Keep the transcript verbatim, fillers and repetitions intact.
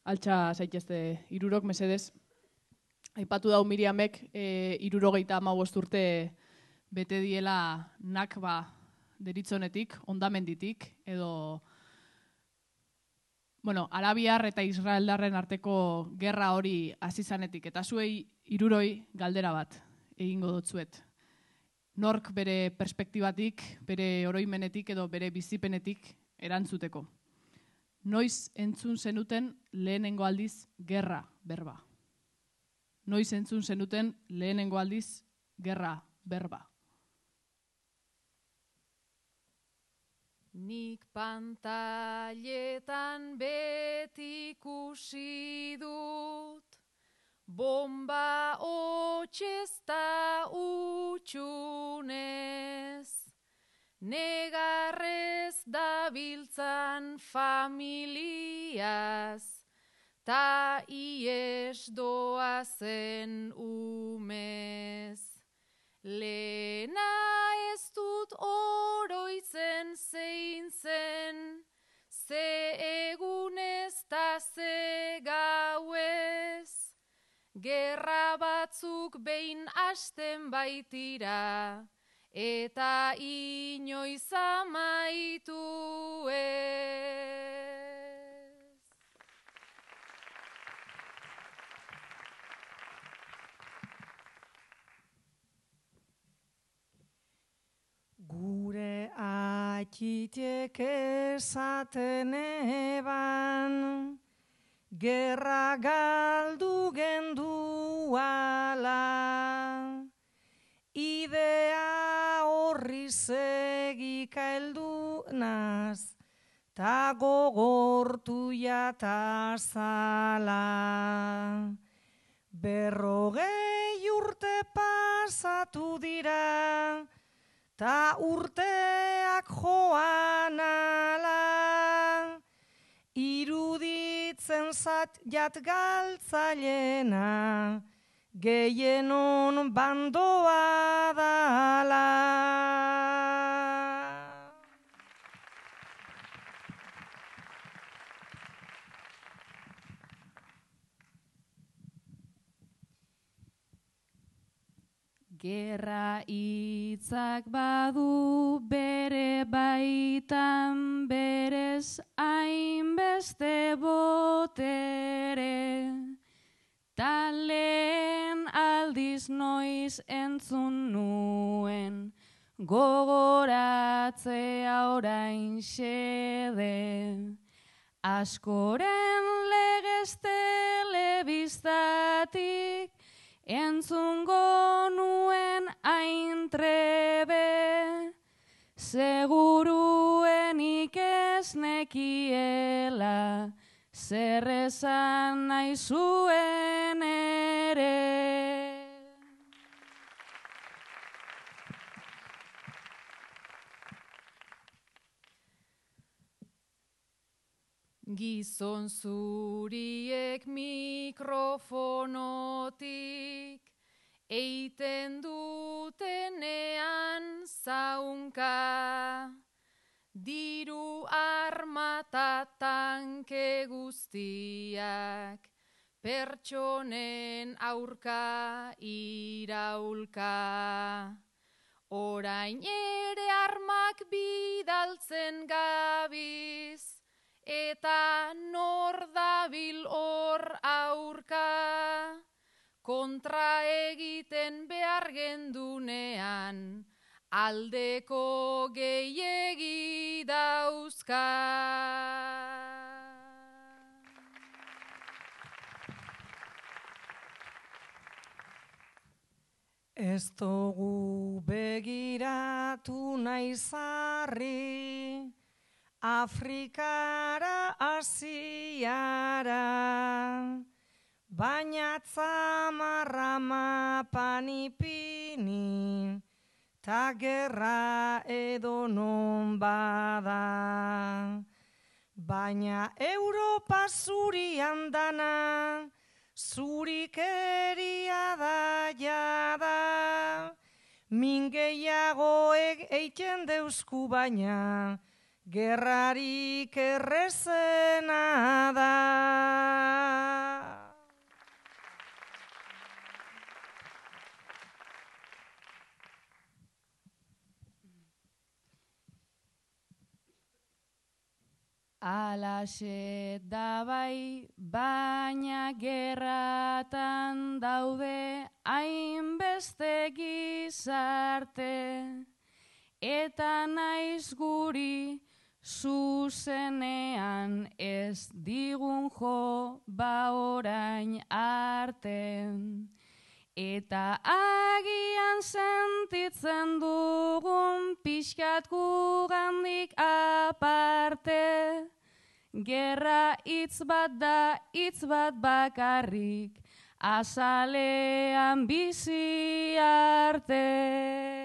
altxa zaitezte hirurok mesedez. Aipatu dau Miriamek e, hirurogeita hamabost urte bete diela nakba deritzonetik, ondamenditik, edo bueno, arabiar eta israeldarren arteko gerra hori hasi zanetik. Eta zuei hiruroi galdera bat egingo dotzuet. Nork bere perspektibatik, bere oroimenetik edo bere bizipenetik erantzuteko. Noiz entzun zenuten lehenengo aldiz gerra berba? Noiz entzun zenuten lehenengo aldiz gerra berba? Nik pantailetan beti ikusi dut, bomba hotxez ta utxunez, negarrez dabiltzan familiaz, ta ies doazen umez. Lehena ez dut oroitzen zein zen, ze egunez ta ze gauez, gerra batzuk behin hasten baitira, eta inoiz amaitu ez. Gure atxitek esaten eban, gerra galdu genduala, idea horri segika heldu naz, ta gogortu jatazala. Berrogei urte pasatu dira, ta urteak joan ala, iruditzen zat jat galtzailena, gehienon bandoa dala. Gerra hitzak badu bere baitan berez hainbeste botere, ta lehen aldiz noiz entzun nuen, gogoratzea orain xede. Askoren legez telebistatik, entzungo nuen hain trebe, seguruenik ez nekiela, zer esan nahi zuen ere. Gizon zuriek mikrofonotik eiten dutenean zaunka, diru arma ta tanke guztiak pertsonen aurka iraulka. Orain ere armak bidaltzen gabiz, eta nor dabil hor aurka, kontra egiten behar gendunean, aldeko gehiegi dauzka. Ez dugu begiratu nahi zarri, Afrikara, Asiara, baina tzamarra mapan ipini, ta gerra edo non bada. Baina Europa zurian dana, zurikeria da jada, min gehiagoek eiten deusku baina, gerrarik errezena da. Alaxe da bai, baina gerratan daude hainbeste gizarte, eta naiz guri zuzenean ez digun jo ba orain arte. Eta agian sentitzen dugun pixkat gugandik aparte, gerra hitz bat da, hitz bat bakarrik, azalean bizi arte.